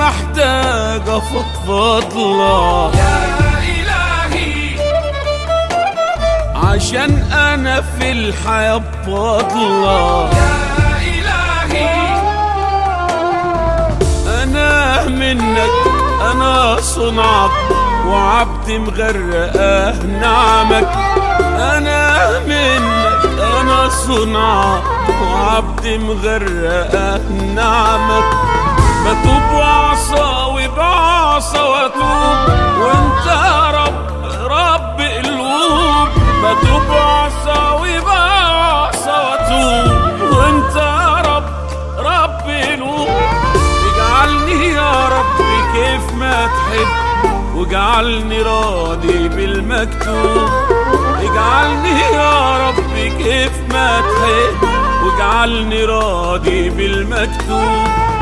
محتاج افضفض لك يا إلهي، عشان انا في الحياة بفضلك يا إلهي، انا منك، انا صنعك وعبد مغرقاه نعمك. انا منك، انا صنعك وعبد مغرقاه نعمك. بتوب وعصى وبعصى واتوب وانت يا رب قلوب. بتوب وعصى وبعصى واتوب وانت يا رب قلوب. اجعلني يا رب كيف ما تحب واجعلني راضي بالمكتوب. اجعلني يا رب كيف ما تحب واجعلني راضي بالمكتوب.